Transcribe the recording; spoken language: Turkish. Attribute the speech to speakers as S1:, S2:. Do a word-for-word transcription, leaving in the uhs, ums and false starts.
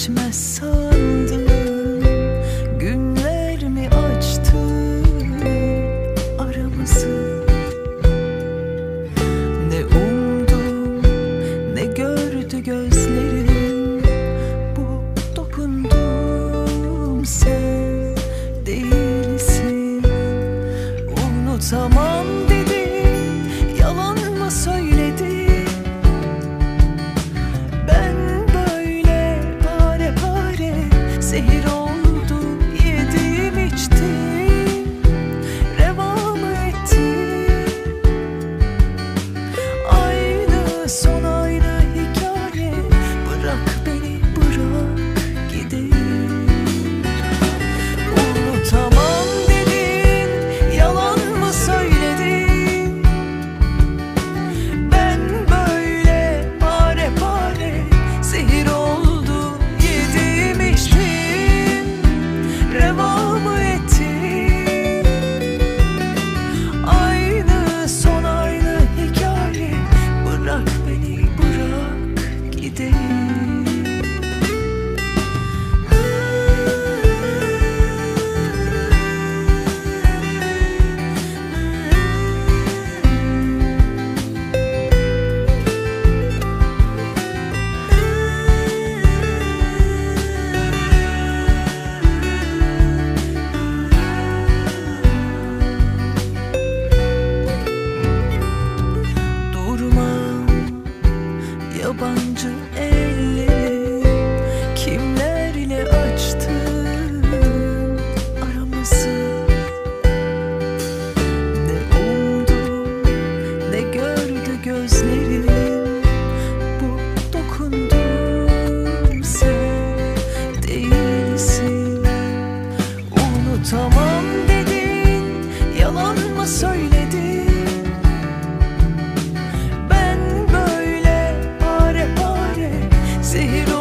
S1: geçmez sandım. Günler mi açtı aramızı? Ne umdum ne gördü gözlerim, bu dokundum sen değilsin. Unutamam dedin, yalan mı söyledin? Ben böyle pare pare zehir oldu, yedim içtim, reva mı ettim? Aynı son aynı hikaye, bırak beni bırak gideyim. Unutamam dedin, yalan mı söyledin? Ben böyle pare pare zehir oldu, yedim içtim, reva mı ettim? Aynı son aynı hikaye, bırak beni bırak gideyim. Durmam yabancı elleri, kimlerle açtın aramızı? Ne umdum ne gördü gözlerim, bu dokundum sen değilsin. Unutamam dedin, yalan mı söyledin? Ben böyle pare pare zehir